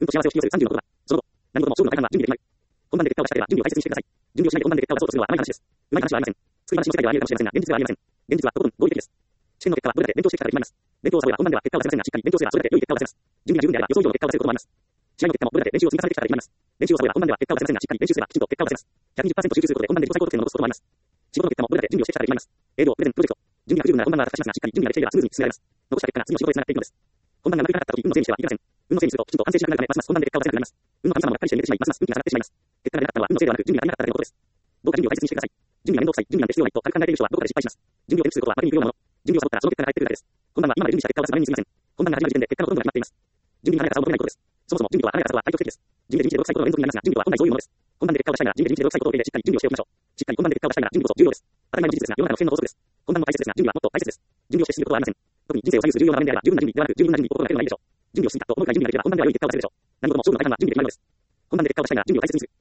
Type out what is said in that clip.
と幸せを引き寄せる30のことだ。その後、何事も勝負の大半は準備で決まる。本番で結果を出したければ準備を大切にしてください。準備をしないで本番で結果を出そうとするのは甘い話です。うまい話はありません。作り話の世界ではあり得るかもしれませんが、現実ではありえません。現実はとことん合理的です。試験の結果はどれだけ勉強してきたかで決まります。勉強をサボれば本番では結果を出せませんが、しっかり勉強すればそれだけ良い結果を出せます。準備が十分であれば予想以上の結果を出せることもあります。試合の結果もどれだけ練習を積み重ねてきたかで決まります。練習をサボれば本番では結果を出せませんが、しっかり練習すればきちんと結果を出せます。120% 集中することで本番で自己最高得点を残すこともあります。仕事の結果もどれだけ準備をしてきたかで決まります。営業、プレゼント、プロジェクト。準備が不十分なら本番は高しますが、しっかり準備ができていればスムーズに進められます。残した結果が次の仕事へつながっていくのです。本番がうまくいかなかった時、運のせいにしてはいけません。運のせいにするときちんと反省しなくなるため、ますます本番で結果を出せなくなります。運の神様がっかりして見えてしまい、ますます運気が下がってしまいます。結果が出なかったのは運のせいではなく、準備が足りなかっただけのことです。どうか準備を大切にしてください。準備が面倒くさい、準備なんて必要ないと軽く考えている人はどこかで失敗します。準備を手にすることは負けに行くようなもの。準備をサボったらその結果が返ってくるだけです。本番は今まで準備した結果を出すためにすみません。本番が始まる時点で結果のほとんどが決まっています。準備に華やかさを求めないことです。そもそも準備は華やかさは対極的です。準備で1日で6歳ことの連続になりますが、準備は本来そういうものです。本番で結果を出したいなら準備で1日で6歳ことを入れてしっかり準備をしておきましょう。しっかり本番で結果を出したいなら準備こそ重要です。当たり前の事実ですが、世の中の危険の法則です。本番も大切ですが、準備はもっと大切です。準備をしてしすぎることはありません。特に人生を左右する重要な場面であれば、十分な準備ではなく、十分な準備に心がけるのがいいでしょう。準備をしすぎたと思うくらい準備ができれば本番では良い結果を出せるでしょう。何事も勝負の大半は準備で決まるのです。本番で結果を出したいなら準備を大切にする。